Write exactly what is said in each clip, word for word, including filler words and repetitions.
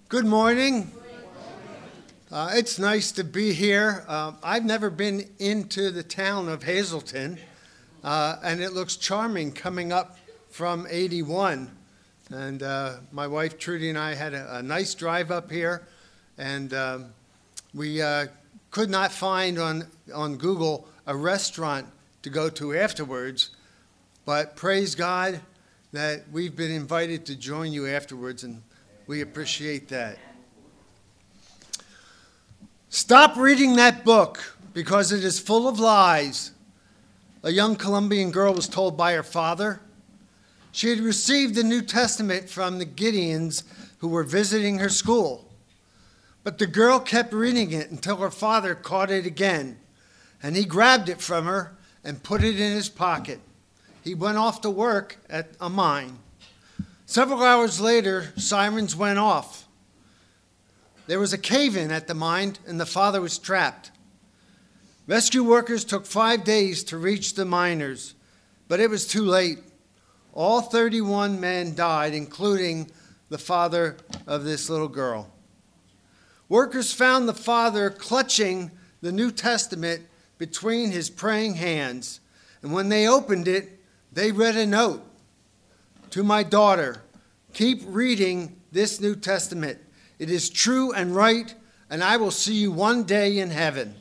Good morning. Uh, it's nice to be here. Uh, I've never been into the town of Hazleton, uh, and it looks charming coming up from eighty-one. And uh, my wife Trudy and I had a, a nice drive up here, and um, we uh, could not find on, on Google a restaurant to go to afterwards, but praise God that we've been invited to join you afterwards, and we appreciate that. Stop reading that book because it is full of lies. A young Colombian girl was told by her father. She had received the New Testament from the Gideons who were visiting her school. But the girl kept reading it until her father caught it again, and he grabbed it from her and put it in his pocket. He went off to work at a mine. Several hours later, sirens went off. There was a cave-in at the mine, and the father was trapped. Rescue workers took five days to reach the miners, but it was too late. All thirty-one men died, including the father of this little girl. Workers found the father clutching the New Testament between his praying hands, and when they opened it, they read a note. To my daughter, keep reading this New Testament. It is true and right, and I will see you one day in heaven.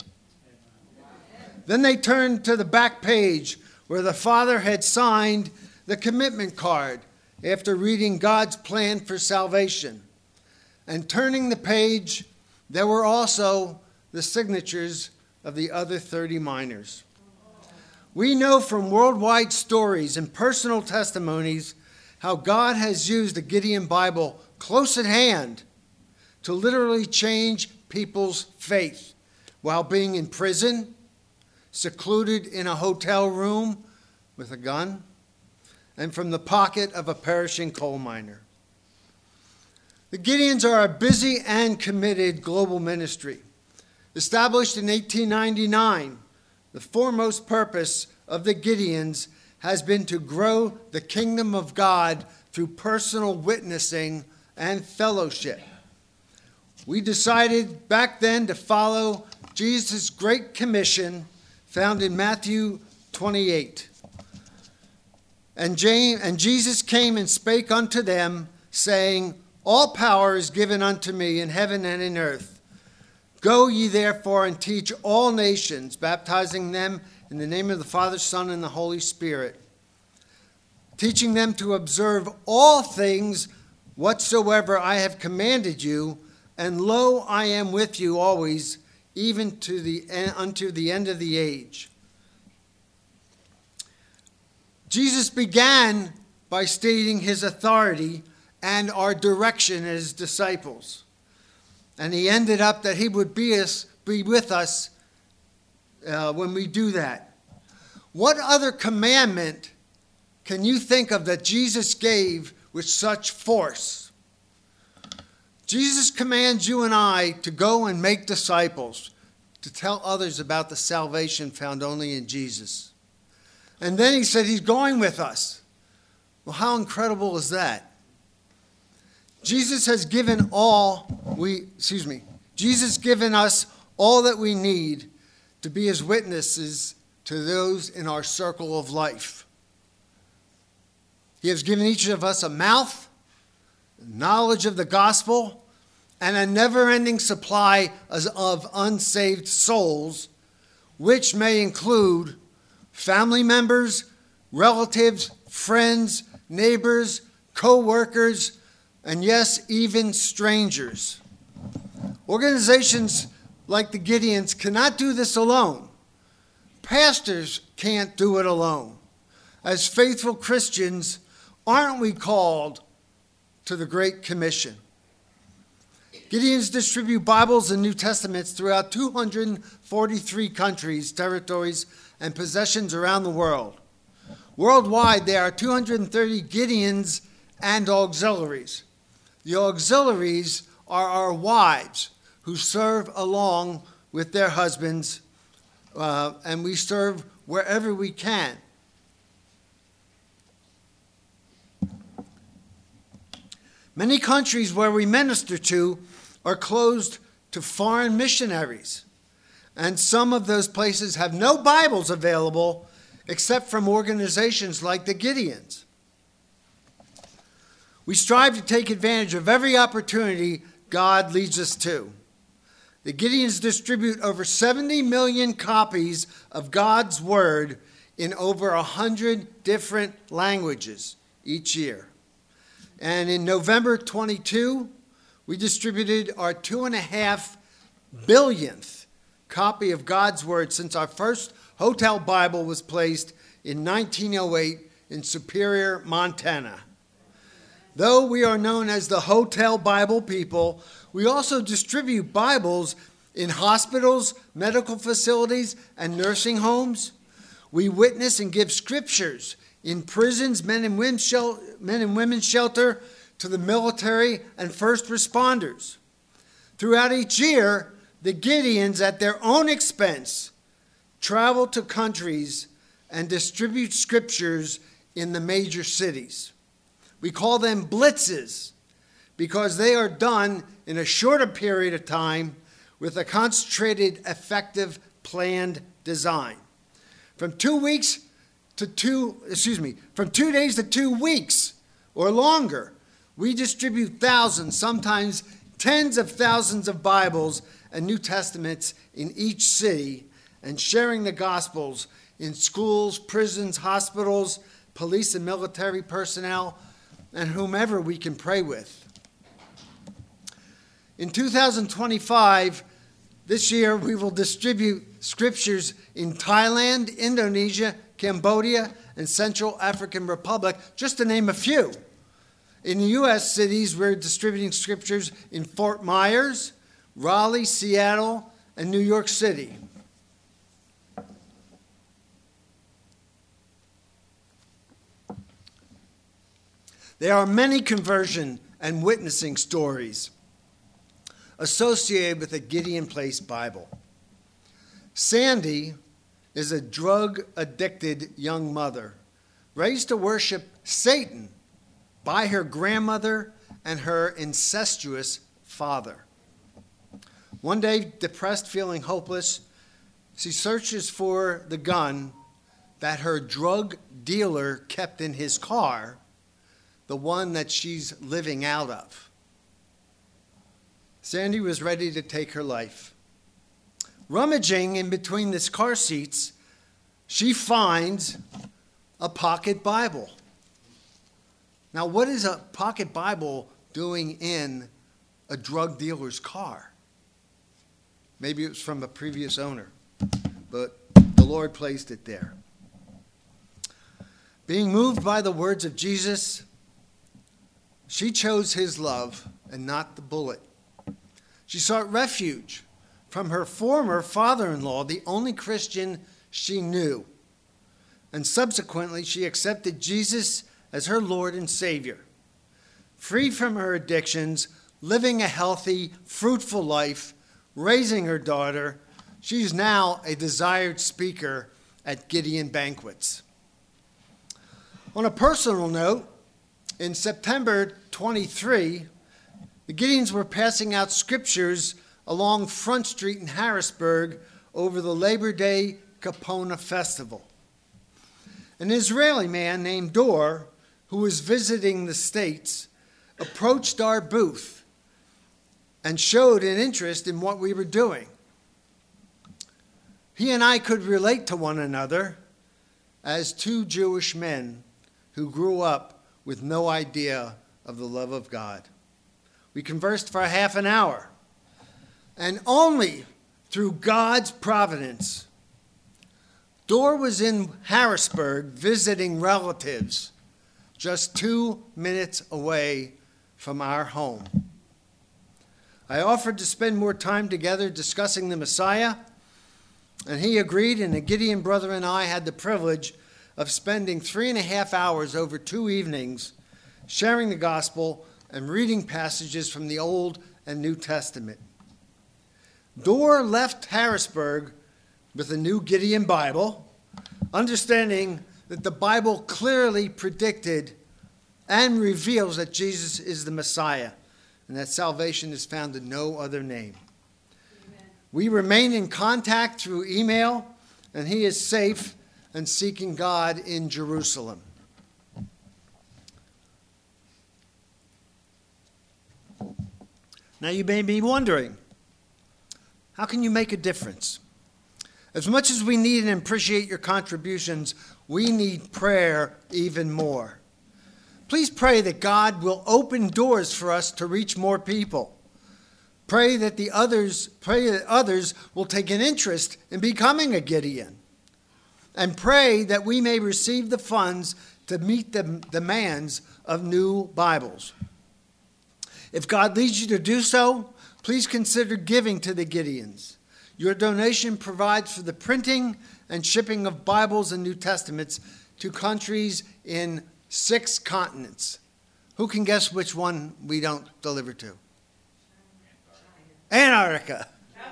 Then they turned to the back page where the father had signed the commitment card after reading God's plan for salvation. And turning the page, there were also the signatures of the other thirty miners. We know from worldwide stories and personal testimonies how God has used the Gideon Bible close at hand to literally change people's faith while being in prison, secluded in a hotel room with a gun, and from the pocket of a perishing coal miner. The Gideons are a busy and committed global ministry. Established in eighteen ninety-nine, the foremost purpose of the Gideons has been to grow the kingdom of God through personal witnessing and fellowship. We decided back then to follow Jesus' great commission found in Matthew twenty-eight. And, James, and Jesus came and spake unto them, saying, all power is given unto me in heaven and in earth. Go ye therefore and teach all nations, baptizing them in the name of the Father, Son, and the Holy Spirit, teaching them to observe all things whatsoever I have commanded you, and lo, I am with you always, even to the unto the end of the age. Jesus began by stating his authority and our direction as disciples. And he ended up that he would be, us, be with us uh, when we do that. What other commandment can you think of that Jesus gave with such force? Jesus commands you and I to go and make disciples, to tell others about the salvation found only in Jesus. And then he said he's going with us. Well, how incredible is that? Jesus has given all we, excuse me, Jesus has given us all that we need to be his witnesses to those in our circle of life. He has given each of us a mouth, knowledge of the gospel, and a never-ending supply of unsaved souls, which may include family members, relatives, friends, neighbors, co-workers, and yes, even strangers. Organizations like the Gideons cannot do this alone. Pastors can't do it alone. As faithful Christians, aren't we called to the Great Commission? Gideons distribute Bibles and New Testaments throughout two hundred forty-three countries, territories, and possessions around the world. Worldwide, there are two hundred thirty Gideons and auxiliaries. The auxiliaries are our wives who serve along with their husbands, uh, and we serve wherever we can. Many countries where we minister to are closed to foreign missionaries, and some of those places have no Bibles available except from organizations like the Gideons. We strive to take advantage of every opportunity God leads us to. The Gideons distribute over seventy million copies of God's Word in over one hundred different languages each year. And in November twenty-two, we distributed our two and a half billionth copy of God's Word since our first hotel Bible was placed in nineteen oh eight in Superior, Montana. Though we are known as the Hotel Bible People, we also distribute Bibles in hospitals, medical facilities, and nursing homes. We witness and give scriptures in prisons, men and women's shelter, men and women's shelter, to the military and first responders. Throughout each year, the Gideons, at their own expense, travel to countries and distribute scriptures in the major cities. We call them blitzes because they are done in a shorter period of time with a concentrated, effective, planned design. From two weeks to two, excuse me, from two days to two weeks or longer, we distribute thousands, sometimes tens of thousands of Bibles and New Testaments in each city, and sharing the Gospels in schools, prisons, hospitals, police and military personnel, and whomever we can pray with. In two thousand twenty-five, this year, we will distribute scriptures in Thailand, Indonesia, Cambodia, and Central African Republic, just to name a few. In the U S cities, we're distributing scriptures in Fort Myers, Raleigh, Seattle, and New York City. There are many conversion and witnessing stories associated with the Gideon Place Bible. Sandy is a drug-addicted young mother raised to worship Satan by her grandmother and her incestuous father. One day, depressed, feeling hopeless, she searches for the gun that her drug dealer kept in his car, the one that she's living out of. Sandy was ready to take her life. Rummaging in between the car seats, she finds a pocket Bible. Now, what is a pocket Bible doing in a drug dealer's car? Maybe it was from a previous owner, but the Lord placed it there. Being moved by the words of Jesus, she chose his love and not the bullet. She sought refuge from her former father-in-law, the only Christian she knew. And subsequently, she accepted Jesus as her Lord and Savior. Free from her addictions, living a healthy, fruitful life, raising her daughter, she's now a desired speaker at Gideon banquets. On a personal note, in September twenty-three, the Gideons were passing out scriptures along Front Street in Harrisburg over the Labor Day Capona Festival. An Israeli man named Dor, who was visiting the States, approached our booth and showed an interest in what we were doing. He and I could relate to one another as two Jewish men who grew up with no idea of the love of God. We conversed for half an hour, and only through God's providence, Dor was in Harrisburg visiting relatives just two minutes away from our home. I offered to spend more time together discussing the Messiah, and he agreed, and the Gideon brother and I had the privilege of spending three and a half hours over two evenings sharing the gospel and reading passages from the Old and New Testament. Dor left Harrisburg with a new Gideon Bible, understanding that the Bible clearly predicted and reveals that Jesus is the Messiah and that salvation is found in no other name. Amen. We remain in contact through email, and he is safe and seeking God in Jerusalem. Now you may be wondering, how can you make a difference? As much as we need and appreciate your contributions, we need prayer even more. Please pray that God will open doors for us to reach more people. Pray that the others, pray that others will take an interest in becoming a Gideon. And pray that we may receive the funds to meet the demands of new Bibles. If God leads you to do so, please consider giving to the Gideons. Your donation provides for the printing and shipping of Bibles and New Testaments to countries in six continents. Who can guess which one we don't deliver to? Antarctica.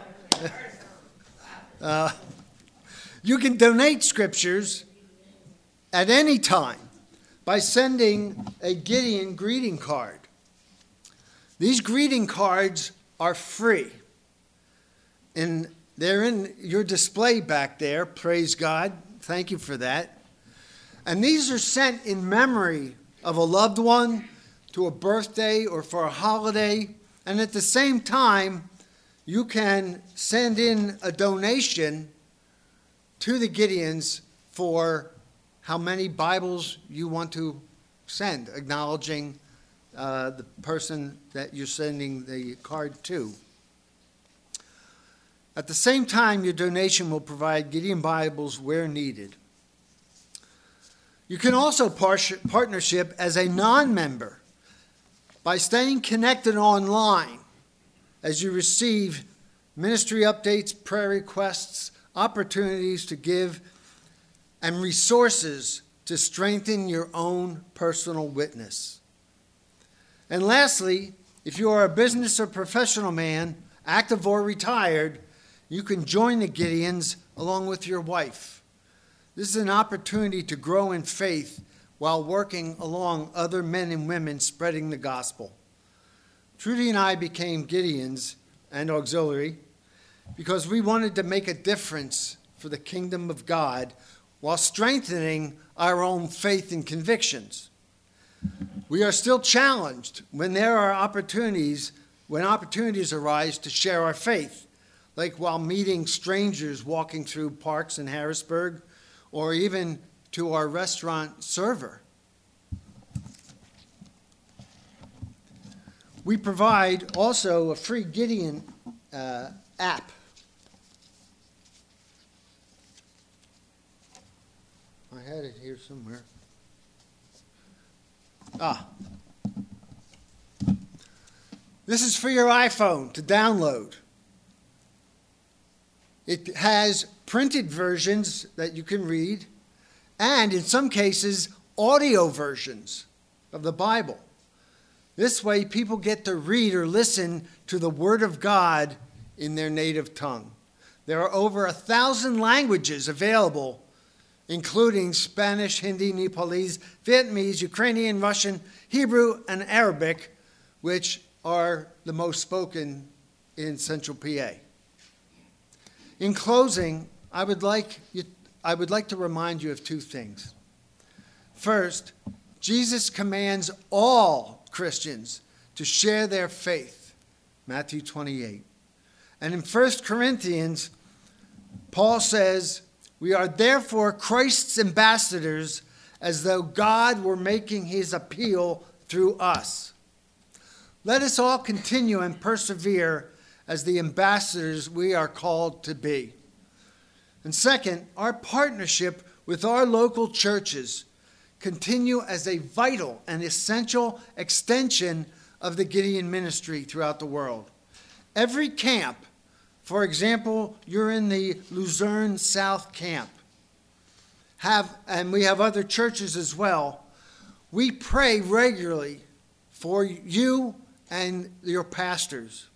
uh, you can donate scriptures at any time by sending a Gideon greeting card. These greeting cards are free. And they're in your display back there. Praise God. Thank you for that. And these are sent in memory of a loved one, to a birthday, or for a holiday. And at the same time, you can send in a donation to the Gideons for how many Bibles you want to send, acknowledging uh, the person that you're sending the card to. At the same time, your donation will provide Gideon Bibles where needed. You can also par- partnership as a non-member by staying connected online as you receive ministry updates, prayer requests, opportunities to give, and resources to strengthen your own personal witness. And lastly, if you are a business or professional man, active or retired, you can join the Gideons along with your wife. This is an opportunity to grow in faith while working along other men and women spreading the gospel. Trudy and I became Gideons and auxiliary because we wanted to make a difference for the kingdom of God while strengthening our own faith and convictions. We are still challenged when there are opportunities, when opportunities arise to share our faith, like while meeting strangers walking through parks in Harrisburg, or even to our restaurant server. We provide also a free Gideon uh, app. I had it here somewhere. Ah. This is for your iPhone to download. It has printed versions that you can read, and in some cases, audio versions of the Bible. This way, people get to read or listen to the Word of God in their native tongue. There are over a thousand languages available, including Spanish, Hindi, Nepalese, Vietnamese, Ukrainian, Russian, Hebrew, and Arabic, which are the most spoken in Central P A. In closing, I would like you, I would like to remind you of two things. First, Jesus commands all Christians to share their faith, Matthew twenty-eight. And in First Corinthians, Paul says, "We are therefore Christ's ambassadors, as though God were making his appeal through us." Let us all continue and persevere as the ambassadors we are called to be. And second, our partnership with our local churches continue as a vital and essential extension of the Gideon ministry throughout the world. Every camp, for example, you're in the Luzerne South Camp, have, and we have other churches as well, we pray regularly for you and your pastors.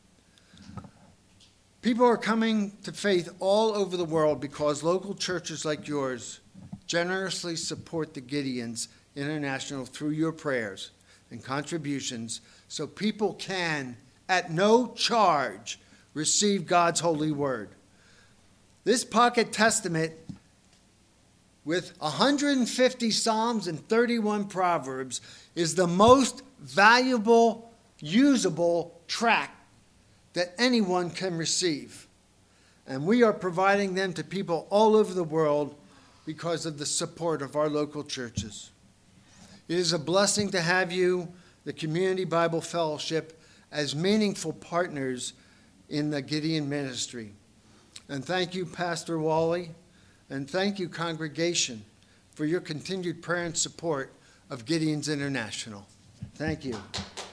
People are coming to faith all over the world because local churches like yours generously support the Gideons International through your prayers and contributions so people can, at no charge, receive God's holy word. This pocket testament with one hundred fifty Psalms and thirty-one Proverbs is the most valuable, usable tract that anyone can receive. And we are providing them to people all over the world because of the support of our local churches. It is a blessing to have you, the Community Bible Fellowship, as meaningful partners in the Gideon ministry. And thank you, Pastor Wally, and thank you, congregation, for your continued prayer and support of Gideon's International. Thank you.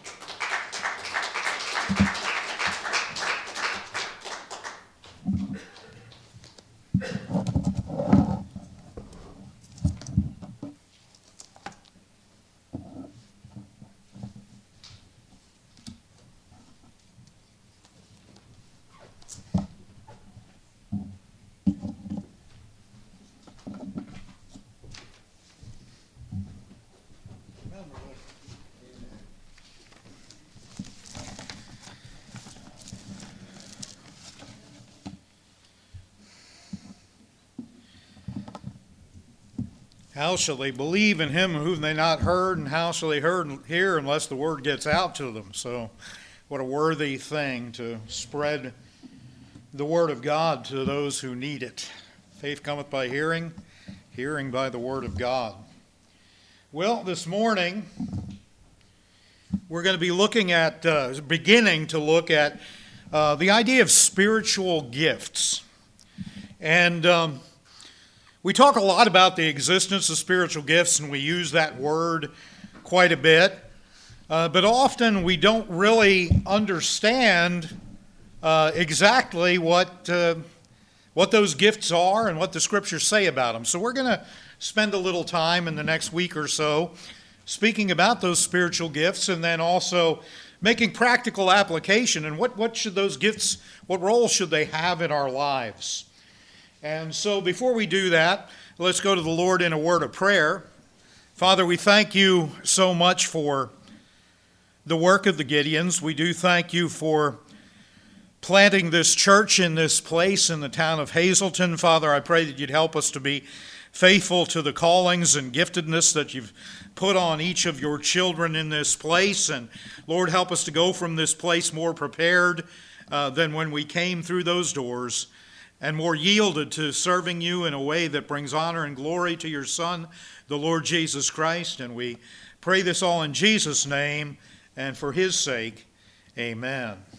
How shall they believe in him whom they not heard, and how shall they heard hear unless the word gets out to them? So what a worthy thing to spread the word of God to those who need it. Faith cometh by hearing, hearing by the word of God. Well, this morning we're going to be looking at, uh, beginning to look at uh, the idea of spiritual gifts. And um, we talk a lot about the existence of spiritual gifts, and we use that word quite a bit. Uh, but often we don't really understand uh, exactly what uh, what those gifts are and what the scriptures say about them. So we're going to spend a little time in the next week or so speaking about those spiritual gifts, and then also making practical application and what, what should those gifts, what role should they have in our lives. And so before we do that, let's go to the Lord in a word of prayer. Father, we thank you so much for the work of the Gideons. We do thank you for planting this church in this place in the town of Hazleton. Father, I pray that you'd help us to be faithful to the callings and giftedness that you've put on each of your children in this place. And Lord, help us to go from this place more prepared uh, than when we came through those doors, and more yielded to serving you in a way that brings honor and glory to your Son, the Lord Jesus Christ. And we pray this all in Jesus' name and for his sake. Amen. Amen.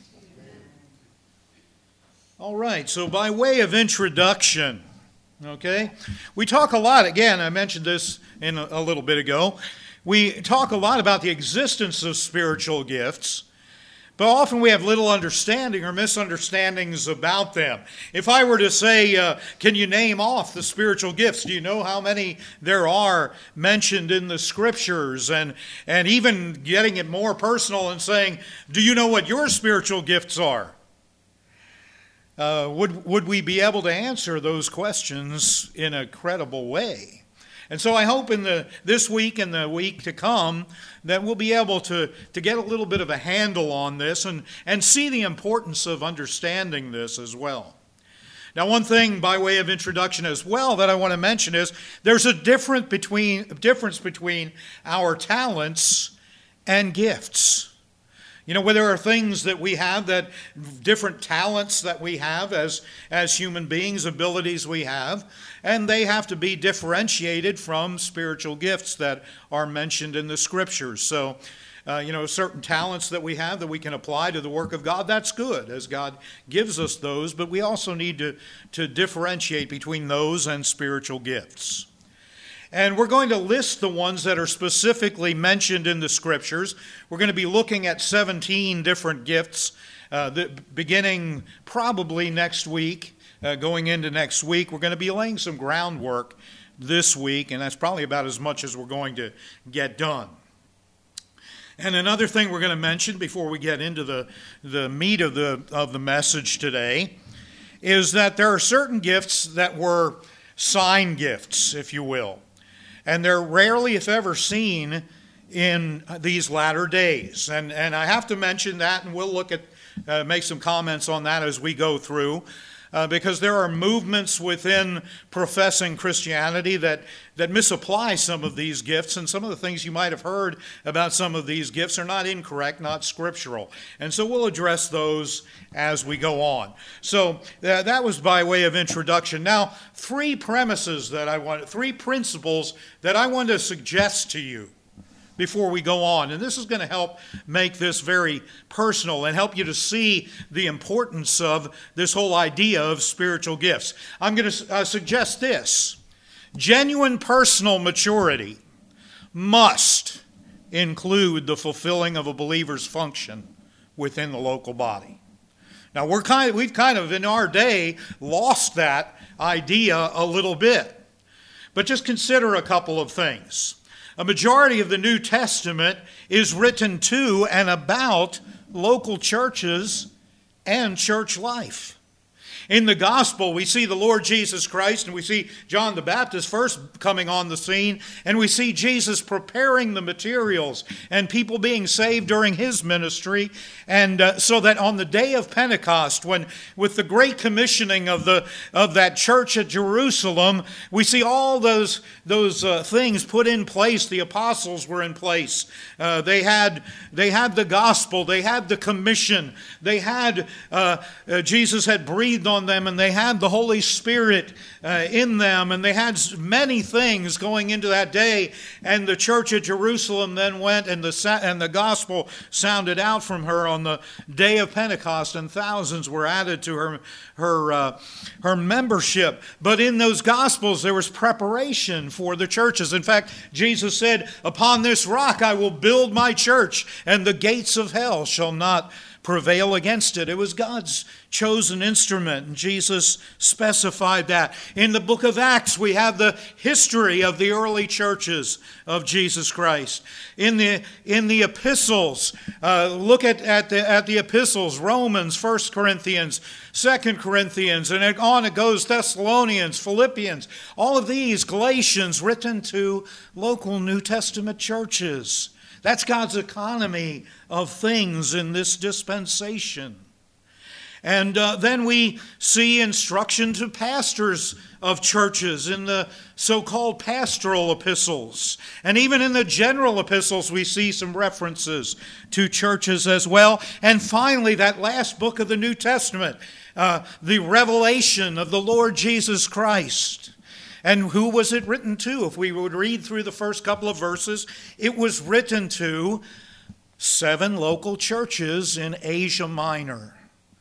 All right, so by way of introduction, okay, we talk a lot, again, I mentioned this in a, a little bit ago, we talk a lot about the existence of spiritual gifts, but often we have little understanding or misunderstandings about them. If I were to say, uh, can you name off the spiritual gifts? Do you know how many there are mentioned in the scriptures? And, and even getting it more personal and saying, do you know what your spiritual gifts are? Uh, would, would we be able to answer those questions in a credible way? And so I hope in the this week and the week to come that we'll be able to, to get a little bit of a handle on this and, and see the importance of understanding this as well. Now, one thing by way of introduction as well that I want to mention is there's a different between, difference between our talents and gifts. You know, where there are things that we have, that different talents that we have as, as human beings, abilities we have, and they have to be differentiated from spiritual gifts that are mentioned in the scriptures. So, uh, you know, certain talents that we have that we can apply to the work of God, that's good as God gives us those, but we also need to, to differentiate between those and spiritual gifts. And we're going to list the ones that are specifically mentioned in the scriptures. We're going to be looking at seventeen different gifts, uh, that beginning probably next week, uh, going into next week. We're going to be laying some groundwork this week, and that's probably about as much as we're going to get done. And another thing we're going to mention before we get into the, the meat of the, of the message today is that there are certain gifts that were sign gifts, if you will. And they're rarely, if ever, seen in these latter days. And, and I have to mention that, and we'll look at, uh, make some comments on that as we go through. Uh, because there are movements within professing Christianity that, that misapply some of these gifts, and some of the things you might have heard about some of these gifts are not incorrect, not scriptural. And so we'll address those as we go on. So uh, that was by way of introduction. Now, three premises that I want, three principles that I want to suggest to you before we go on. And this is going to help make this very personal and help you to see the importance of this whole idea of spiritual gifts. I'm going to uh, suggest this. Genuine personal maturity must include the fulfilling of a believer's function within the local body. Now, we're kind of, we've kind of in our day lost that idea a little bit. But just consider a couple of things. A majority of the New Testament is written to and about local churches and church life. In the gospel, we see the Lord Jesus Christ, and we see John the Baptist first coming on the scene, and we see Jesus preparing the materials and people being saved during his ministry. And uh, so that on the day of Pentecost, when with the great commissioning of the of that church at Jerusalem, we see all those those uh, things put in place. The apostles were in place. Uh, they had they had the gospel. They had the commission. They had uh, uh, Jesus had breathed on them, and they had the Holy Spirit uh, in them, and they had many things going into that day. And the church at Jerusalem then went, and the and the gospel sounded out from her on the day of Pentecost, and thousands were added to her her uh, her membership. But in those gospels, there was preparation for the churches. In fact, Jesus said, "Upon this rock I will build my church, and the gates of hell shall not prevail against it." It was God's chosen instrument, and Jesus specified that. In the book of Acts, we have the history of the early churches of Jesus Christ. In the in the epistles, uh, look at, at, the, at the epistles, Romans, First Corinthians, Second Corinthians, and on it goes, Thessalonians, Philippians, all of these, Galatians, written to local New Testament churches. That's God's economy of things in this dispensation. And uh, then we see instruction to pastors of churches in the so-called pastoral epistles. And even in the general epistles, we see some references to churches as well. And finally, that last book of the New Testament, uh, the revelation of the Lord Jesus Christ. And who was it written to? If we would read through the first couple of verses, it was written to seven local churches in Asia Minor.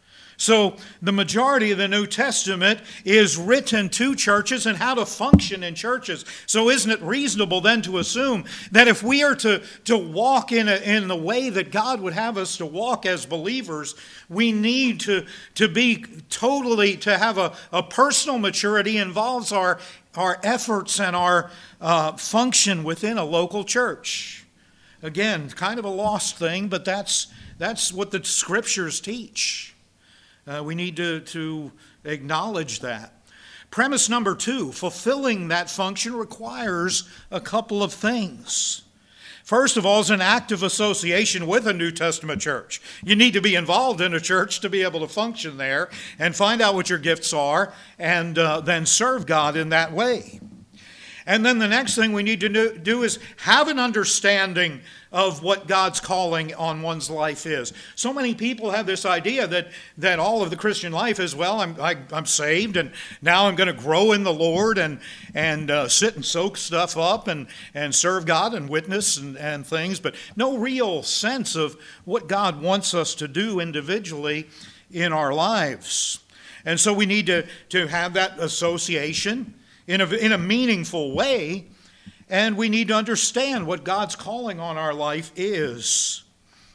So the majority of the New Testament is written to churches and how to function in churches. So isn't it reasonable then to assume that if we are to, to walk in, a, in the way that God would have us to walk as believers, we need to, to be totally, to have a, a personal maturity involves our, our efforts and our uh, function within a local church. Again, kind of a lost thing, but that's, that's what the scriptures teach. Uh, we need to, to acknowledge that. Premise number two, fulfilling that function requires a couple of things. First of all, is an active association with a New Testament church. You need to be involved in a church to be able to function there and find out what your gifts are and uh, then serve God in that way. And then the next thing we need to do is have an understanding of what God's calling on one's life is. So many people have this idea that, that all of the Christian life is, well, I'm, I, I'm saved, and now I'm going to grow in the Lord and, and uh, sit and soak stuff up and, and serve God and witness and, and things, but no real sense of what God wants us to do individually in our lives. And so we need to, to have that association in a, in a meaningful way, and we need to understand what God's calling on our life is.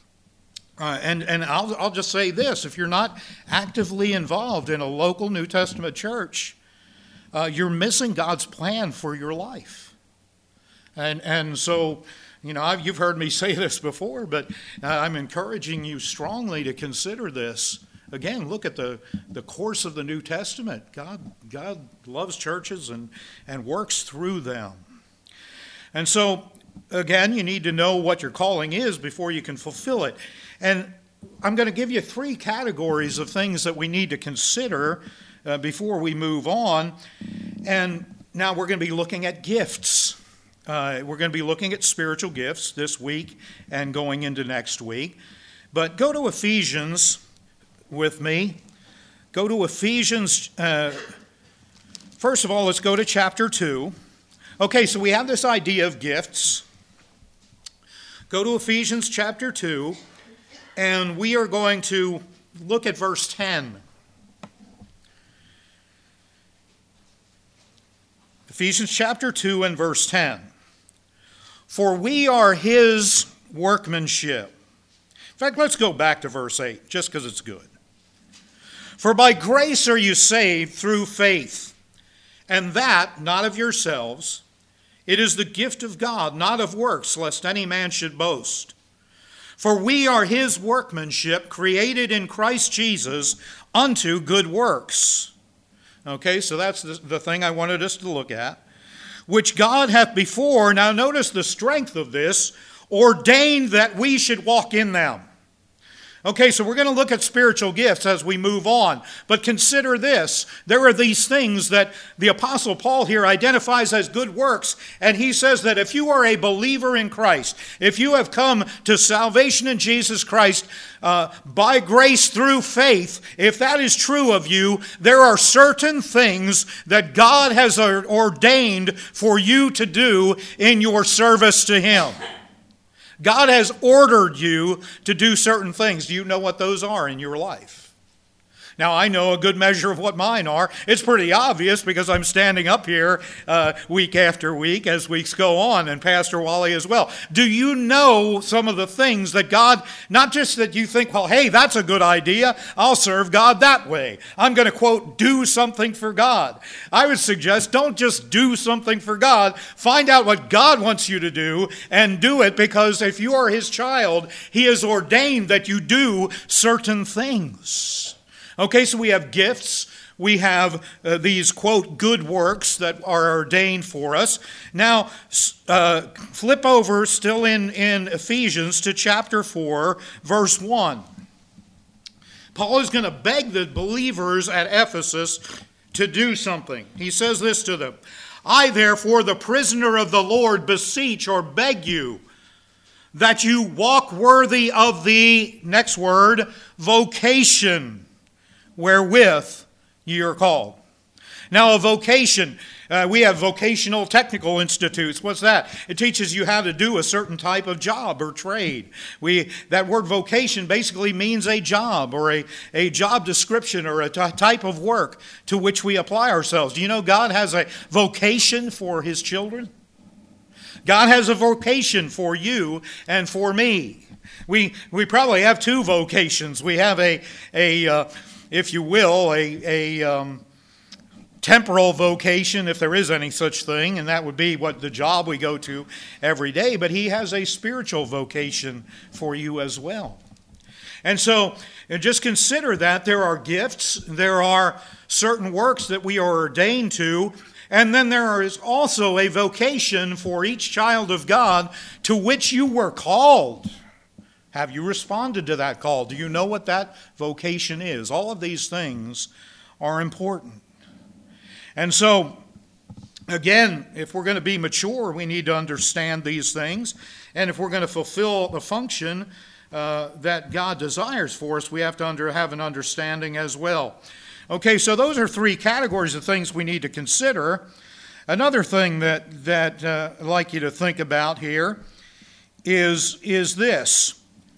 Uh, and and I'll, I'll just say this, if you're not actively involved in a local New Testament church, uh, you're missing God's plan for your life. And, and so, you know, I've, you've heard me say this before, but uh, I'm encouraging you strongly to consider this. Again, look at the, the course of the New Testament. God, God loves churches and, and works through them. And so, again, you need to know what your calling is before you can fulfill it. And I'm going to give you three categories of things that we need to consider uh, before we move on. And now we're going to be looking at gifts. Uh, we're going to be looking at spiritual gifts this week and going into next week. But go to Ephesians with me. Go to Ephesians. Uh, first of all, let's go to chapter two. Okay, so we have this idea of gifts. Go to Ephesians chapter two, and we are going to look at verse ten. Ephesians chapter two and verse ten. For we are his workmanship. In fact, let's go back to verse eight, just because it's good. For by grace are you saved through faith, and that not of yourselves. It is the gift of God, not of works, lest any man should boast. For we are his workmanship, created in Christ Jesus unto good works. Okay, so that's the, the thing I wanted us to look at. Which God hath before, now notice the strength of this, ordained that we should walk in them. Okay, so we're going to look at spiritual gifts as we move on. But consider this. There are these things that the Apostle Paul here identifies as good works. And he says that if you are a believer in Christ, if you have come to salvation in Jesus Christ uh, by grace through faith, if that is true of you, there are certain things that God has ordained for you to do in your service to him. God has ordered you to do certain things. Do you know what those are in your life? Now, I know a good measure of what mine are. It's pretty obvious because I'm standing up here uh, week after week as weeks go on, and Pastor Wally as well. Do you know some of the things that God, not just that you think, well, hey, that's a good idea, I'll serve God that way. I'm going to, quote, do something for God. I would suggest don't just do something for God. Find out what God wants you to do and do it, because if you are his child, he has ordained that you do certain things. Okay, so we have gifts. We have uh, these, quote, good works that are ordained for us. Now, uh, flip over, still in, in Ephesians, to chapter four, verse one. Paul is going to beg the believers at Ephesus to do something. He says this to them. I, therefore, the prisoner of the Lord, beseech or beg you that you walk worthy of the, next word, vocation wherewith ye are called. Now, a vocation, uh, we have vocational technical institutes. What's that? It teaches you how to do a certain type of job or trade. We that word vocation basically means a job or a, a job description or a t- type of work to which we apply ourselves. Do you know God has a vocation for his children? God has a vocation for you and for me. We we probably have two vocations. We have a a uh, if you will, a, a um, temporal vocation, if there is any such thing, and that would be what the job we go to every day, but he has a spiritual vocation for you as well. And so just consider that there are gifts, there are certain works that we are ordained to, and then there is also a vocation for each child of God to which you were called. Have you responded to that call? Do you know what that vocation is? All of these things are important. And so, again, if we're going to be mature, we need to understand these things. And if we're going to fulfill the function uh, that God desires for us, we have to under, have an understanding as well. Okay, so those are three categories of things we need to consider. Another thing that, that uh, I'd like you to think about here is, is this.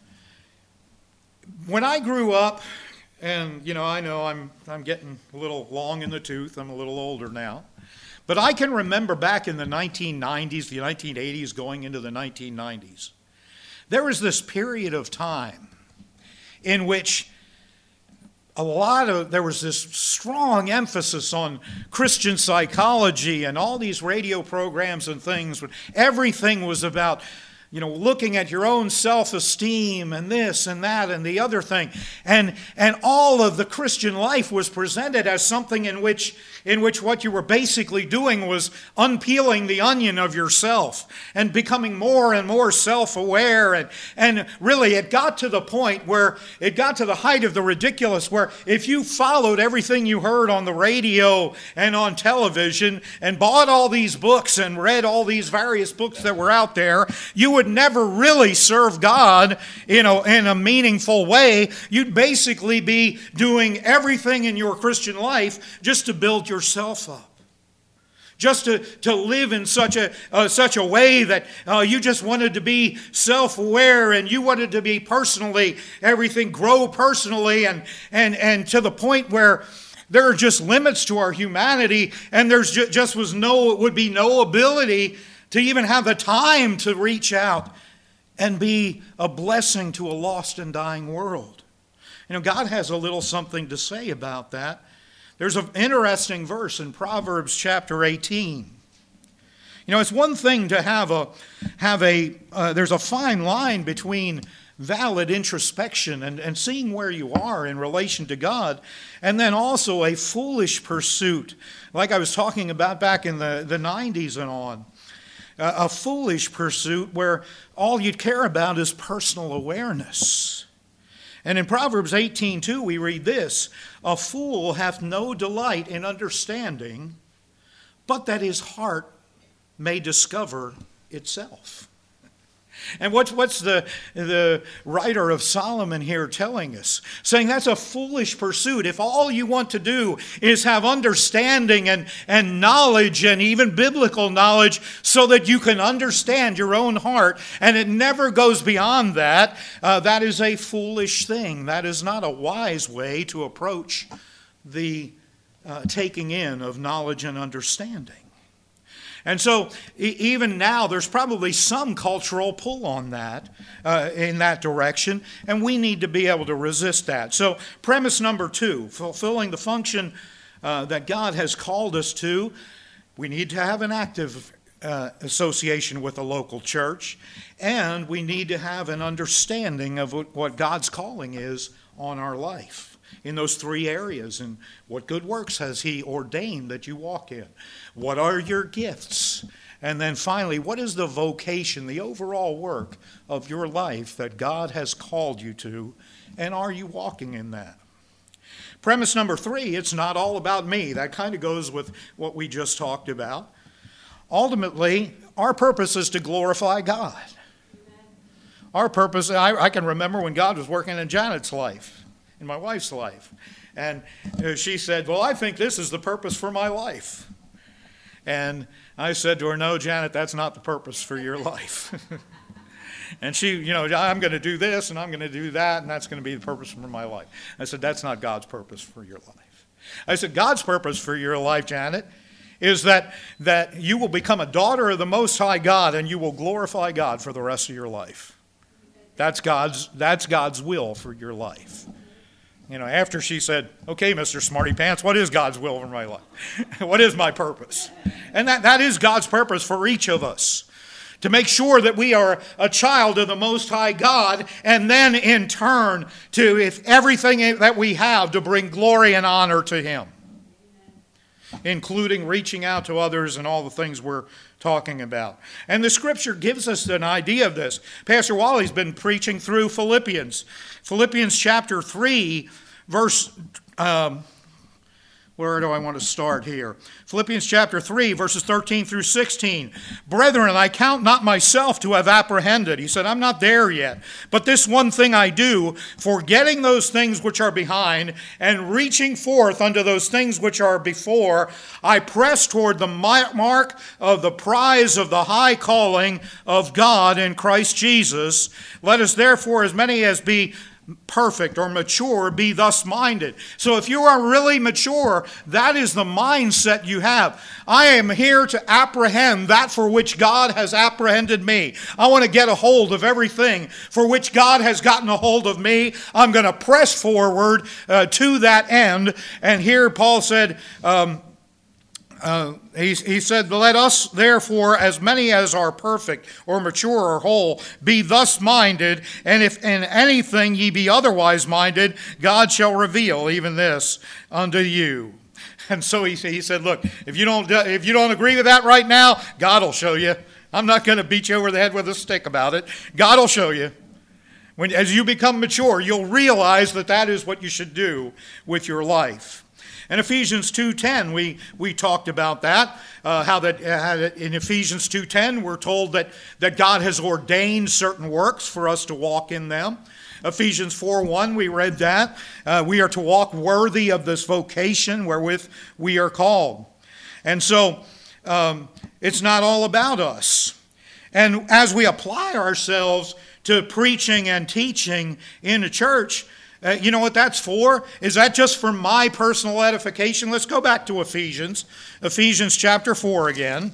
When I grew up, and, you know, I know I'm I'm getting a little long in the tooth. I'm a little older now. But I can remember back in the nineteen nineties, the nineteen eighties, going into the nineteen nineties. There was this period of time in which a lot of, there was this strong emphasis on Christian psychology and all these radio programs and things. Everything was about you know, looking at your own self-esteem and this and that and the other thing. And, and all of the Christian life was presented as something in which, in which what you were basically doing was unpeeling the onion of yourself and becoming more and more self-aware. And, and really it got to the point where it got to the height of the ridiculous, where if you followed everything you heard on the radio and on television and bought all these books and read all these various books that were out there, you would never really serve God, you know, in a meaningful way. You'd basically be doing everything in your Christian life just to build yourself up. Just to, to live in such a uh, such a way that uh, you just wanted to be self-aware and you wanted to be personally, everything grow personally, and and and to the point where there are just limits to our humanity, and there's ju- just was no would be no ability to even have the time to reach out and be a blessing to a lost and dying world. You know, God has a little something to say about that. There's an interesting verse in Proverbs chapter eighteen. You know, it's one thing to have a, have a uh, there's a fine line between valid introspection and, and seeing where you are in relation to God, and then also a foolish pursuit, like I was talking about back in the, the nineties and on. A foolish pursuit where all you'd care about is personal awareness. And in Proverbs eighteen two, we read this: "A fool hath no delight in understanding, but that his heart may discover itself." And what's, what's the, the writer of Solomon here telling us? Saying that's a foolish pursuit. If all you want to do is have understanding and, and knowledge, and even biblical knowledge, so that you can understand your own heart, and it never goes beyond that, uh, that is a foolish thing. That is not a wise way to approach the uh, taking in of knowledge and understanding. And so even now, there's probably some cultural pull on that, uh, in that direction, and we need to be able to resist that. So premise number two, fulfilling the function uh, that God has called us to, we need to have an active uh, association with a local church, and we need to have an understanding of what God's calling is on our life in those three areas. And what good works has He ordained that you walk in? What are your gifts? And then finally, what is the vocation, the overall work of your life that God has called you to? And are you walking in that? Premise number three, it's not all about me. That kind of goes with what we just talked about. Ultimately, our purpose is to glorify God. Our purpose, I, I can remember when God was working in Janet's life, in my wife's life. And she said, well, I think this is the purpose for my life. And I said to her, no, Janet, that's not the purpose for your life. And she, you know, I'm going to do this and I'm going to do that, and that's going to be the purpose for my life. I said, that's not God's purpose for your life. I said, God's purpose for your life, Janet, is that, that you will become a daughter of the Most High God, and you will glorify God for the rest of your life. That's God's, that's God's will for your life. You know, after she said, okay, Mister Smarty Pants, what is God's will for my life? What is my purpose? And that, that is God's purpose for each of us. To make sure that we are a child of the Most High God, and then in turn to, if everything that we have, to bring glory and honor to Him. Including reaching out to others and all the things we're talking about. And the Scripture gives us an idea of this. Pastor Wally's been preaching through Philippians. Philippians chapter three, verse, um, where do I want to start here? Philippians chapter three, verses thirteen through sixteen. Brethren, I count not myself to have apprehended. He said, I'm not there yet. But this one thing I do, forgetting those things which are behind, and reaching forth unto those things which are before, I press toward the mark of the prize of the high calling of God in Christ Jesus. Let us therefore, as many as be perfect or mature, be thus minded. So if you are really mature, that is the mindset you have. I am here to apprehend that for which God has apprehended me. I want to get a hold of everything for which God has gotten a hold of me. I'm going to press forward uh, to that end. And here Paul said, um, Uh, he, he said, let us therefore, as many as are perfect or mature or whole, be thus minded, and if in anything ye be otherwise minded, God shall reveal even this unto you. And so he, he said, look, if you don't if you don't agree with that right now, God will show you. I'm not going to beat you over the head with a stick about it. God will show you. When, as you become mature, you'll realize that that is what you should do with your life. In Ephesians two ten, we, we talked about that, uh, how that uh, in Ephesians two ten, we're told that, that God has ordained certain works for us to walk in them. Ephesians four one, we read that. Uh, we are to walk worthy of this vocation wherewith we are called. And so um, it's not all about us. And as we apply ourselves to preaching and teaching in a church, Uh, you know what that's for? Is that just for my personal edification? Let's go back to Ephesians. Ephesians chapter four again.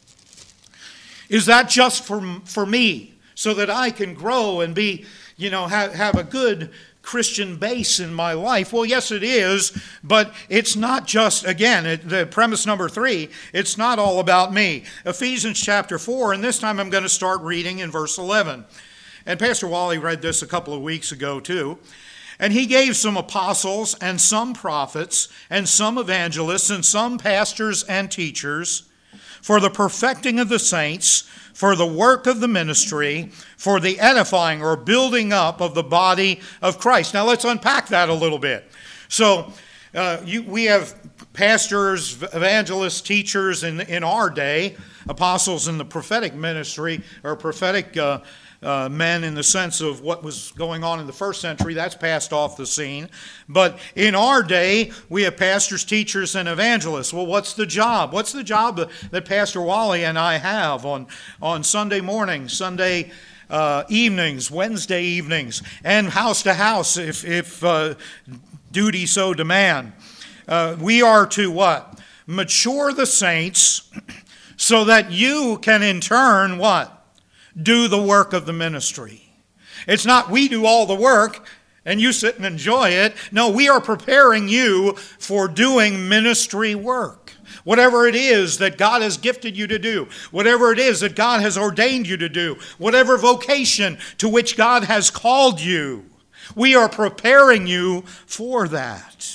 Is that just for, for me so that I can grow and be, you know, have, have a good Christian base in my life? Well, yes, it is, but it's not just, again, it, the premise number three, it's not all about me. Ephesians chapter four, and this time I'm going to start reading in verse eleven. And Pastor Wally read this a couple of weeks ago too. And he gave some apostles and some prophets and some evangelists and some pastors and teachers for the perfecting of the saints, for the work of the ministry, for the edifying or building up of the body of Christ. Now let's unpack that a little bit. So uh, you, we have pastors, evangelists, teachers in, in our day, apostles in the prophetic ministry or prophetic uh Uh, men in the sense of what was going on in the first century. That's passed off the scene. But in our day, we have pastors, teachers, and evangelists. Well, what's the job? What's the job that, that Pastor Wally and I have on, on Sunday mornings, Sunday uh, evenings, Wednesday evenings, and house to house if, if uh, duty so demand? Uh, we are to what? Mature the saints so that you can in turn what? Do the work of the ministry. It's not we do all the work and you sit and enjoy it. No, we are preparing you for doing ministry work. Whatever it is that God has gifted you to do, whatever it is that God has ordained you to do, whatever vocation to which God has called you, we are preparing you for that.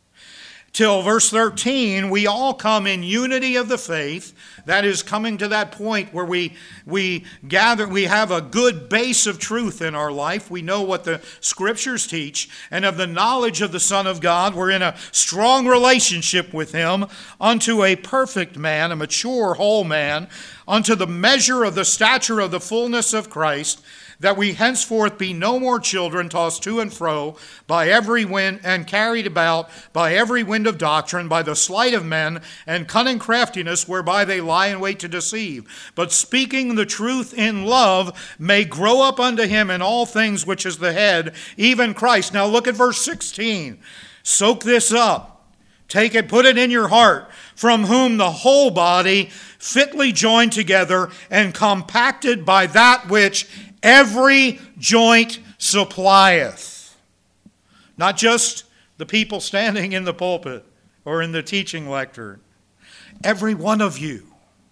Till verse thirteen, we all come in unity of the faith. That is coming to that point where we we gather, we have a good base of truth in our life. We know what the Scriptures teach, and of the knowledge of the Son of God, we're in a strong relationship with Him unto a perfect man, a mature, whole man, unto the measure of the stature of the fullness of Christ, that we henceforth be no more children tossed to and fro by every wind and carried about by every wind of doctrine, by the sleight of men and cunning craftiness whereby they lie in wait to deceive. But speaking the truth in love may grow up unto him in all things which is the head, even Christ. Now look at verse sixteen. Soak this up. Take it, put it in your heart, from whom the whole body fitly joined together and compacted by that which every joint supplieth. Not just the people standing in the pulpit or in the teaching lectern. Every one of you.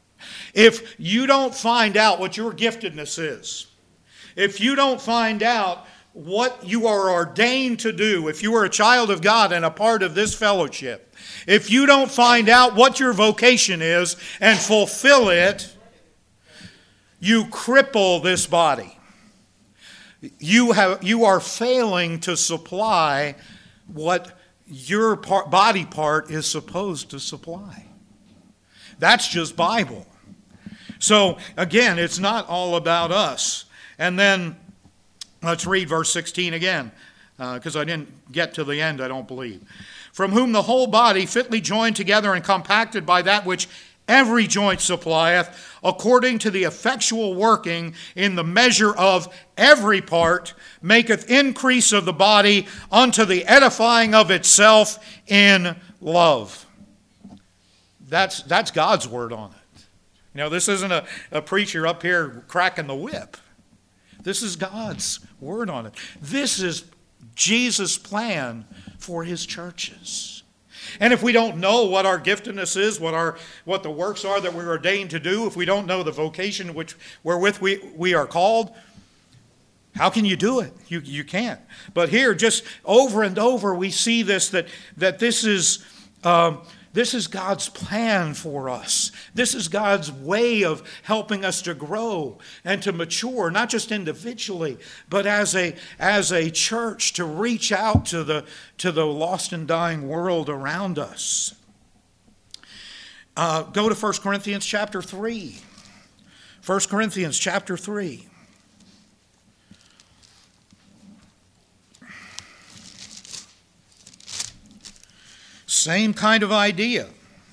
If you don't find out what your giftedness is, if you don't find out what you are ordained to do, if you are a child of God and a part of this fellowship, if you don't find out what your vocation is and fulfill it, you cripple this body. You have you are failing to supply what your part, body part is supposed to supply. That's just Bible. So again, it's not all about us. And then let's read verse sixteen again, because uh, I didn't get to the end, I don't believe. From whom the whole body fitly joined together and compacted by that which every joint supplieth, according to the effectual working in the measure of every part, maketh increase of the body unto the edifying of itself in love. That's, that's God's word on it. You know, this isn't a, a preacher up here cracking the whip. This is God's word on it. This is Jesus' plan for his churches. And if we don't know what our giftedness is, what our what the works are that we're ordained to do, if we don't know the vocation which wherewith we, we are called, how can you do it? You you can't. But here, just over and over, we see this, that that this is um, this is God's plan for us. This is God's way of helping us to grow and to mature, not just individually, but as a as a church, to reach out to the to the lost and dying world around us. Uh, go to First Corinthians chapter three. First Corinthians chapter three. Same kind of idea.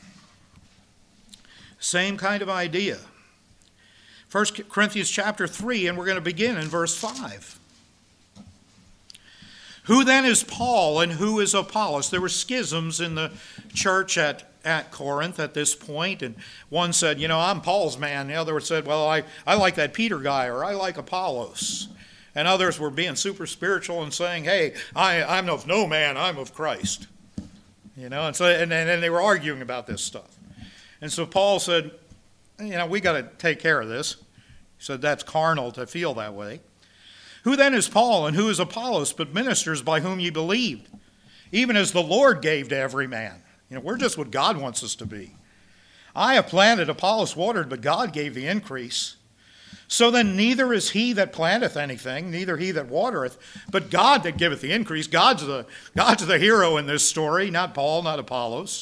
Same kind of idea. First Corinthians chapter three, and we're going to begin in verse five. Who then is Paul and who is Apollos? There were schisms in the church at, at Corinth at this point, and one said, you know, I'm Paul's man. The other said, well, I, I like that Peter guy, or I like Apollos. And others were being super spiritual and saying, hey, I, I'm of no man, I'm of Christ. You know, and so and, and they were arguing about this stuff. And so Paul said, you know, we got to take care of this. He said, that's carnal to feel that way. Who then is Paul and who is Apollos but ministers by whom ye believed, even as the Lord gave to every man? You know, we're just what God wants us to be. I have planted, Apollos watered, but God gave the increase. So then neither is he that planteth anything, neither he that watereth, but God that giveth the increase. God's the, God's the hero in this story, not Paul, not Apollos.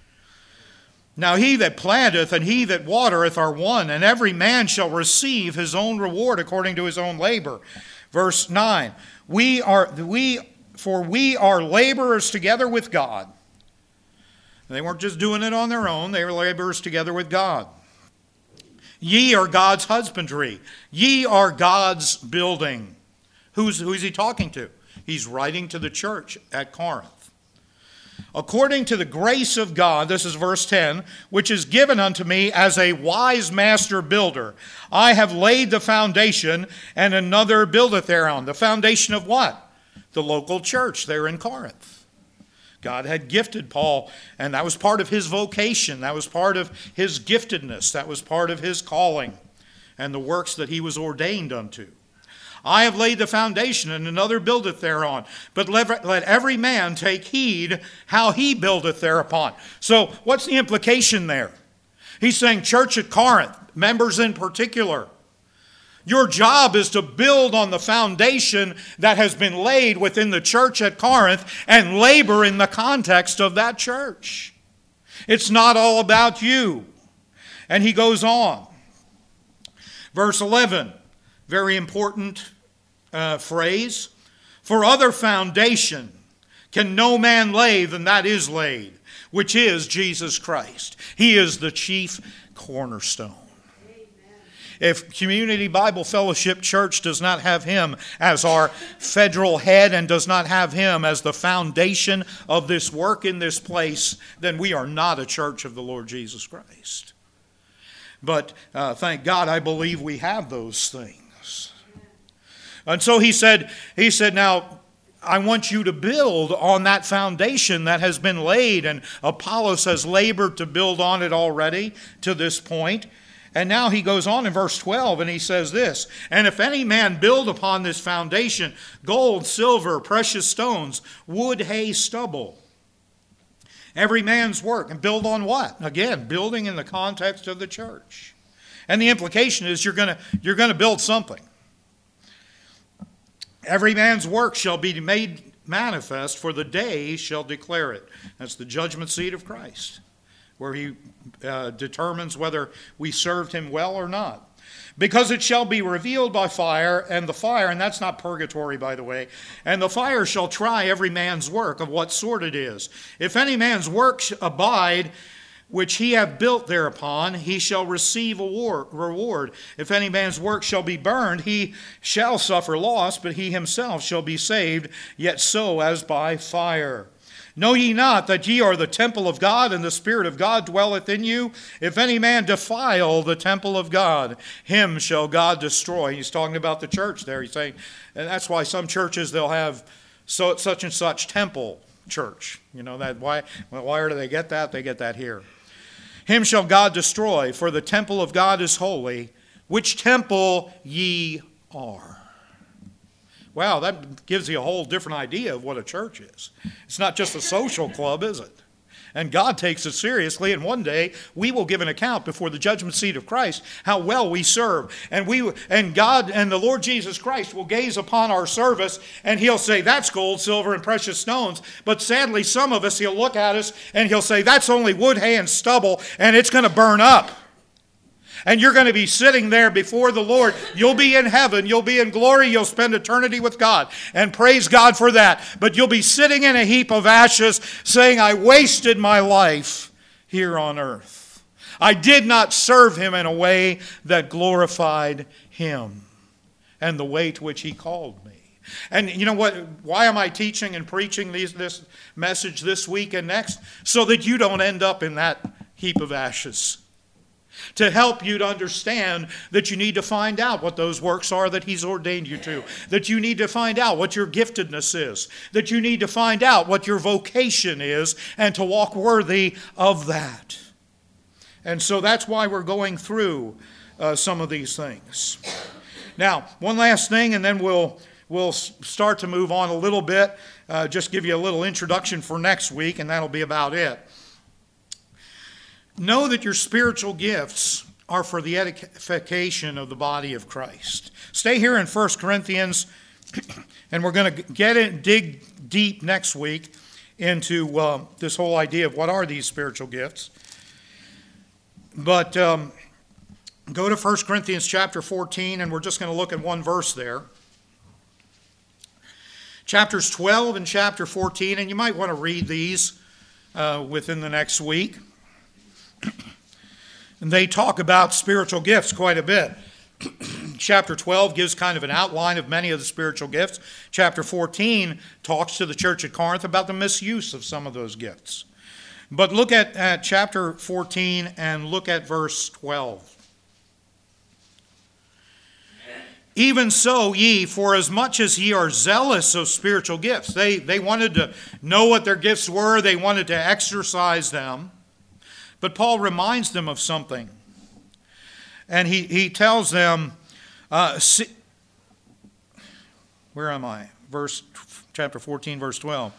Now he that planteth and he that watereth are one, and every man shall receive his own reward according to his own labor. Verse nine, we are, we, for we are laborers together with God. And they weren't just doing it on their own, they were laborers together with God. Ye are God's husbandry. Ye are God's building. Who's, who's he talking to? He's writing to the church at Corinth. According to the grace of God, this is verse ten, which is given unto me as a wise master builder, I have laid the foundation, and another buildeth thereon. The foundation of what? The local church there in Corinth. God had gifted Paul, and that was part of his vocation. That was part of his giftedness. That was part of his calling and the works that he was ordained unto. I have laid the foundation, and another buildeth thereon. But let, let every man take heed how he buildeth thereupon. So what's the implication there? He's saying, church at Corinth, members in particular, your job is to build on the foundation that has been laid within the church at Corinth and labor in the context of that church. It's not all about you. And he goes on. Verse eleven, very important uh, phrase. For other foundation can no man lay than that is laid, which is Jesus Christ. He is the chief cornerstone. If Community Bible Fellowship Church does not have him as our federal head and does not have him as the foundation of this work in this place, then we are not a church of the Lord Jesus Christ. But uh, thank God, I believe we have those things. And so he said, he said, now, I want you to build on that foundation that has been laid, and Apollos has labored to build on it already to this point. And now he goes on in verse twelve and he says this, and if any man build upon this foundation gold, silver, precious stones, wood, hay, stubble, every man's work, and build on what? Again, building in the context of the church. And the implication is you're going to you're going to build something. Every man's work shall be made manifest, for the day shall declare it. That's the judgment seat of Christ, where he uh, determines whether we served him well or not. Because it shall be revealed by fire, and the fire, and that's not purgatory, by the way, and the fire shall try every man's work of what sort it is. If any man's work abide, which he have built thereupon, he shall receive a reward. If any man's work shall be burned, he shall suffer loss, but he himself shall be saved, yet so as by fire. Know ye not that ye are the temple of God, and the Spirit of God dwelleth in you? If any man defile the temple of God, him shall God destroy. He's talking about the church there. He's saying, and that's why some churches, they'll have so, such and such temple. church. You know that why? Well, why do they get that? They get that here. Him shall God destroy, for the temple of God is holy, which temple ye are. Wow, that gives you a whole different idea of what a church is. It's not just a social club, is it? And God takes it seriously, and one day we will give an account before the judgment seat of Christ how well we serve. And we and God and the Lord Jesus Christ will gaze upon our service, and he'll say, that's gold, silver, and precious stones. But sadly, some of us, he'll look at us and he'll say, that's only wood, hay, and stubble, and it's going to burn up. And you're going to be sitting there before the Lord. You'll be in heaven. You'll be in glory. You'll spend eternity with God. And praise God for that. But you'll be sitting in a heap of ashes saying, I wasted my life here on earth. I did not serve him in a way that glorified him and the way to which he called me. And you know what? Why am I teaching and preaching these, this message this week and next? So that you don't end up in that heap of ashes. To help you to understand that you need to find out what those works are that he's ordained you to. That you need to find out what your giftedness is. That you need to find out what your vocation is and to walk worthy of that. And so that's why we're going through uh, some of these things. Now, one last thing, and then we'll, we'll start to move on a little bit. Uh, just give you a little introduction for next week, and that'll be about it. Know that your spiritual gifts are for the edification of the body of Christ. Stay here in First Corinthians, and we're going to get in, dig deep next week into uh, this whole idea of what are these spiritual gifts. But um, go to First Corinthians chapter fourteen, and we're just going to look at one verse there. Chapters twelve and chapter fourteen, and you might want to read these uh, within the next week. And they talk about spiritual gifts quite a bit. Chapter twelve gives kind of an outline of many of the spiritual gifts. Chapter fourteen talks to the church at Corinth about the misuse of some of those gifts. But look at, at chapter fourteen and look at verse twelve. Even so, ye, for as much as ye are zealous of spiritual gifts. They, they wanted to know what their gifts were. They wanted to exercise them. But Paul reminds them of something. And he, he tells them, uh, see, where am I? Verse, chapter fourteen, verse twelve.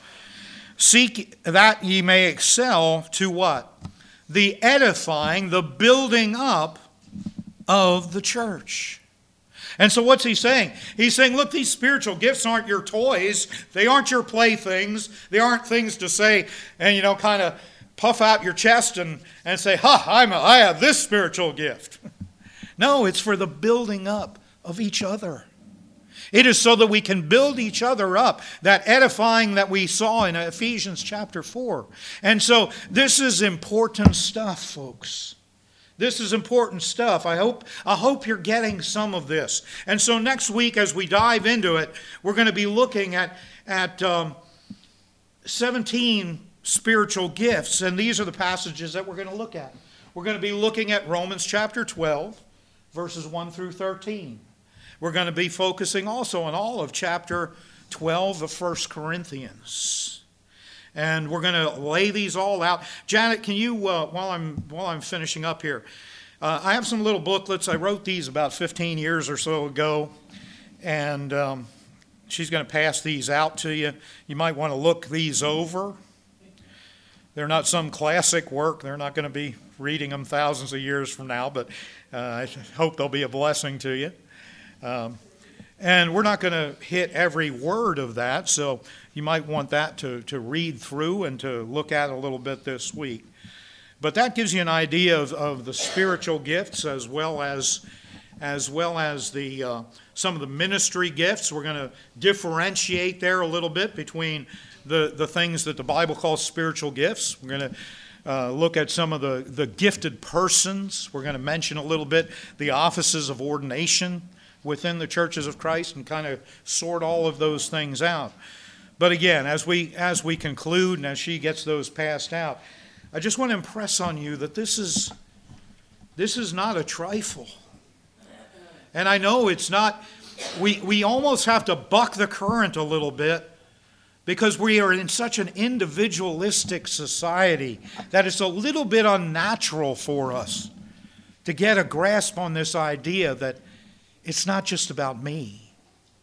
Seek that ye may excel to what? The edifying, the building up of the church. And so what's he saying? He's saying, look, these spiritual gifts aren't your toys. They aren't your playthings. They aren't things to say and, you know, kind of puff out your chest and, and say, ha, I'm a, I have this spiritual gift. No, it's for the building up of each other. It is so that we can build each other up, that edifying that we saw in Ephesians chapter four. And so this is important stuff, folks. This is important stuff. I hope, I hope you're getting some of this. And so next week, as we dive into it, we're going to be looking at, at um, seventeen spiritual gifts. And these are the passages that we're going to look at. We're going to be looking at Romans chapter twelve, verses one through thirteen. We're going to be focusing also on all of chapter twelve of First Corinthians. And we're going to lay these all out. Janet, can you, uh, while I'm while I'm finishing up here, uh, I have some little booklets. I wrote these about fifteen years or so ago. And um, she's going to pass these out to you. You might want to look these over. They're not some classic work. They're not going to be reading them thousands of years from now, but uh, I hope they'll be a blessing to you. Um, and we're not going to hit every word of that, so you might want that to, to read through and to look at a little bit this week. But that gives you an idea of, of the spiritual gifts as well as, as, well as the, uh, some of the ministry gifts. We're going to differentiate there a little bit between the, the things that the Bible calls spiritual gifts. We're going to uh, look at some of the, the gifted persons. We're going to mention a little bit the offices of ordination within the churches of Christ and kind of sort all of those things out. But again, as we as we conclude and as she gets those passed out, I just want to impress on you that this is this is not a trifle. And I know it's not, we, we almost have to buck the current a little bit Because we are in such an individualistic society that it's a little bit unnatural for us to get a grasp on this idea that it's not just about me.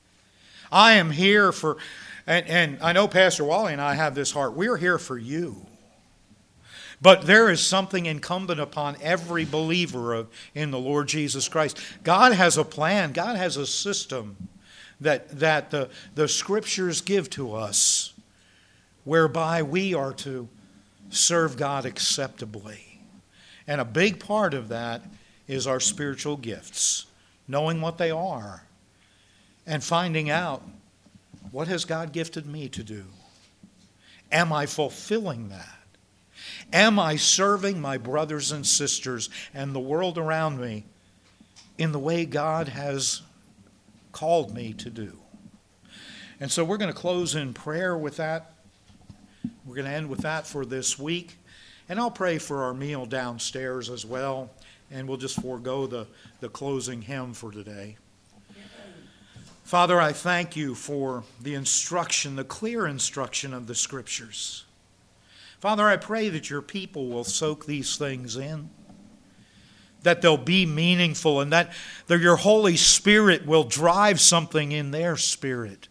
I am here for, and, and I know Pastor Wally and I have this heart, we're here for you. But there is something incumbent upon every believer of, in the Lord Jesus Christ. God has a plan. God has a system that, that the, the Scriptures give to us whereby we are to serve God acceptably. And a big part of that is our spiritual gifts, knowing what they are and finding out, what has God gifted me to do? Am I fulfilling that? Am I serving my brothers and sisters and the world around me in the way God has called me to do? And so we're going to close in prayer with that. We're going to end with that for this week. And I'll pray for our meal downstairs as well. And we'll just forego the, the closing hymn for today. Father, I thank you for the instruction, the clear instruction of the Scriptures. Father, I pray that your people will soak these things in, that they'll be meaningful, and that your Holy Spirit will drive something in their spirit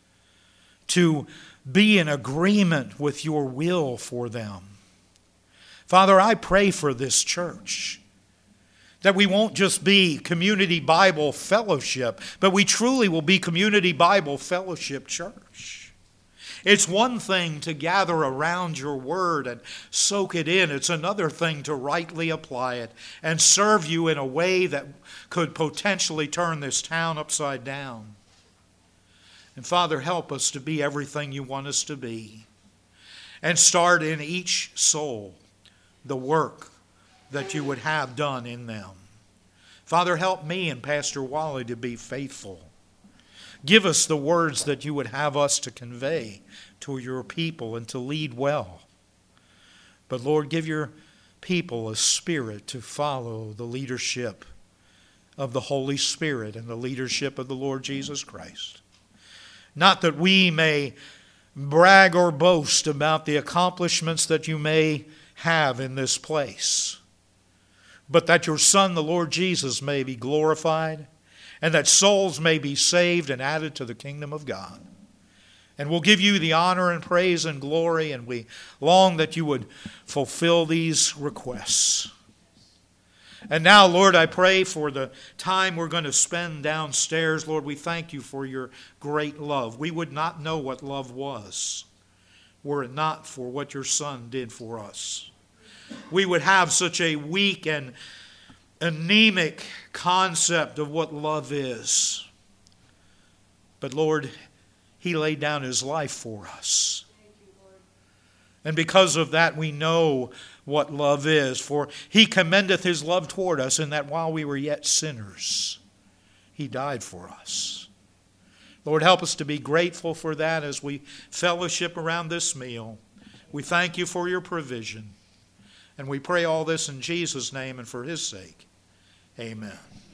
to be in agreement with your will for them. Father, I pray for this church, that we won't just be Community Bible Fellowship, but we truly will be Community Bible Fellowship Church. It's one thing to gather around your word and soak it in. It's another thing to rightly apply it and serve you in a way that could potentially turn this town upside down. And Father, help us to be everything you want us to be. And start in each soul the work that you would have done in them. Father, help me and Pastor Wally to be faithful. Give us the words that you would have us to convey to your people and to lead well. But Lord, give your people a spirit to follow the leadership of the Holy Spirit and the leadership of the Lord Jesus Christ. Not that we may brag or boast about the accomplishments that you may have in this place, but that your Son, the Lord Jesus, may be glorified, and that souls may be saved and added to the kingdom of God. And we'll give you the honor and praise and glory, and we long that you would fulfill these requests. And now, Lord, I pray for the time we're going to spend downstairs. Lord, we thank you for your great love. We would not know what love was were it not for what your Son did for us. We would have such a weak and anemic concept of what love is. But Lord, he laid down his life for us. Thank you, Lord. And because of that, we know what love is. For he commendeth his love toward us in that while we were yet sinners, he died for us. Lord, help us to be grateful for that as we fellowship around this meal. We thank you for your provision. And we pray all this in Jesus' name and for his sake. Amen.